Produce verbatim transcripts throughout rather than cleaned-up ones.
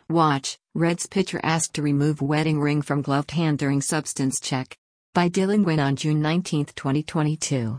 Watch, Reds pitcher asked to remove wedding ring from gloved hand during substance check. By Dylan Nguyen on June nineteenth, twenty twenty-two.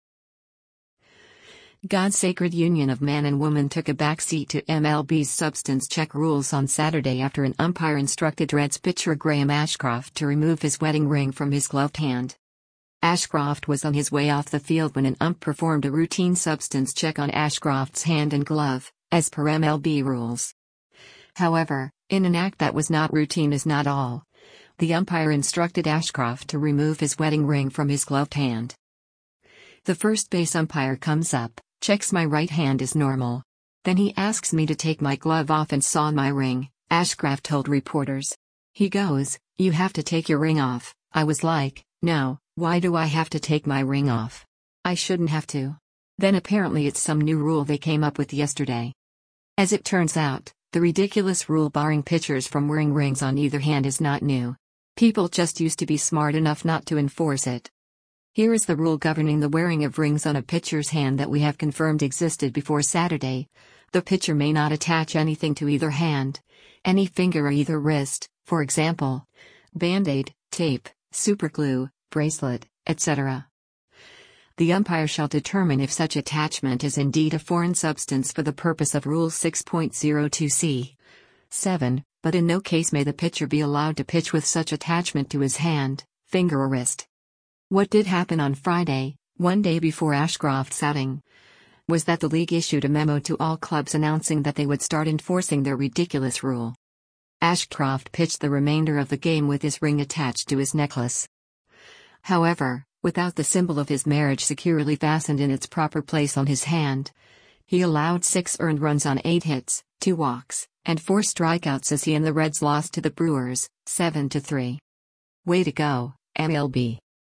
God's sacred union of man and woman took a backseat to M L B's substance check rules on Saturday after an umpire instructed Reds pitcher Graham Ashcroft to remove his wedding ring from his gloved hand. Ashcroft was on his way off the field when an ump performed a routine substance check on Ashcroft's hand and glove, as per M L B rules. However, in an act that was not routine is not all, the umpire instructed Ashcroft to remove his wedding ring from his gloved hand. The first base umpire comes up, checks my right hand is normal. Then he asks me to take my glove off and saw my ring, Ashcroft told reporters. He goes, "You have to take your ring off." I was like, "No, why do I have to take my ring off? I shouldn't have to." Then apparently it's some new rule they came up with yesterday. As it turns out, the ridiculous rule barring pitchers from wearing rings on either hand is not new. People just used to be smart enough not to enforce it. Here is the rule governing the wearing of rings on a pitcher's hand that we have confirmed existed before Saturday. The pitcher may not attach anything to either hand, any finger or either wrist, for example, band-aid, tape, superglue, bracelet, et cetera. The umpire shall determine if such attachment is indeed a foreign substance for the purpose of Rule six point oh two C seven, but in no case may the pitcher be allowed to pitch with such attachment to his hand, finger or wrist. What did happen on Friday, one day before Ashcroft's outing, was that the league issued a memo to all clubs announcing that they would start enforcing their ridiculous rule. Ashcroft pitched the remainder of the game with his ring attached to his necklace. However, without the symbol of his marriage securely fastened in its proper place on his hand, he allowed six earned runs on eight hits, two walks, and four strikeouts as he and the Reds lost to the Brewers, seven to three. Way to go, M L B.